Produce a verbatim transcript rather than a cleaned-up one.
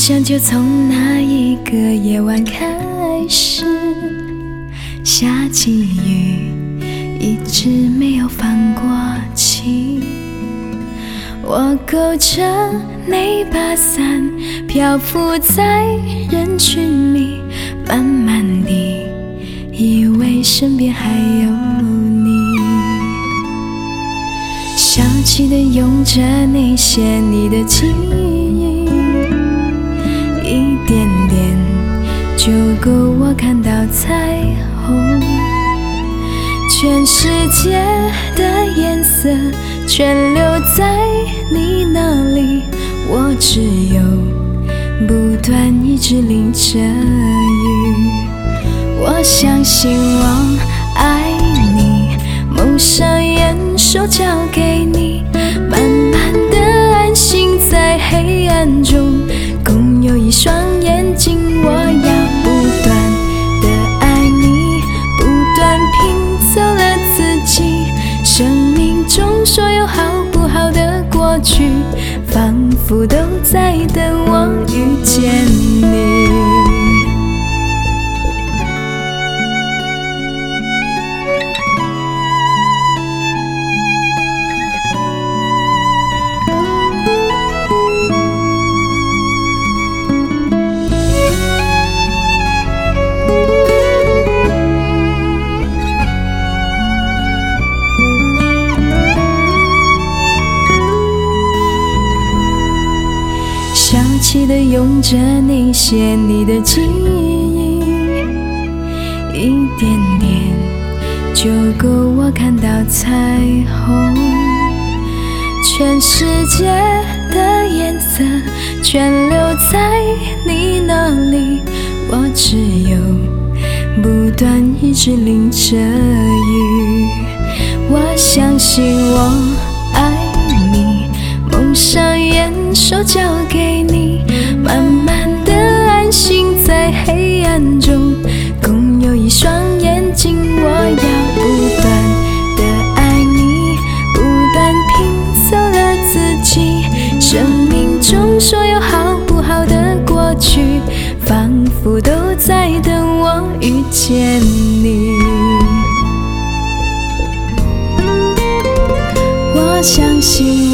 想就从那一个夜晚开始，下起雨，一直没有放过弃。我勾着那把伞，漂浮在人群里，慢慢地以为身边还有你。小气地用着那些你的记忆，一点点就够我看到彩虹。全世界的颜色全留在你那里，我只有不断一直淋着雨。我相信我爱你，蒙上眼手交给你，慢慢地安心在黑暗中，共有一双眼睛。我要不断地爱你，不断拼凑了自己，生命中所有好不好的过去，仿佛都在等我遇见你。小气地用着那些你的记忆，一点点就够我看到彩虹。全世界的颜色全留在你那里，我只有不断一直淋着雨。我相信我爱你，蒙上眼手交给你，慢慢地安心在黑暗中，共有一双眼睛。我要不断地爱你，不断拼凑了自己，生命中所有好不好的过去，仿佛都在等我遇见你。我相信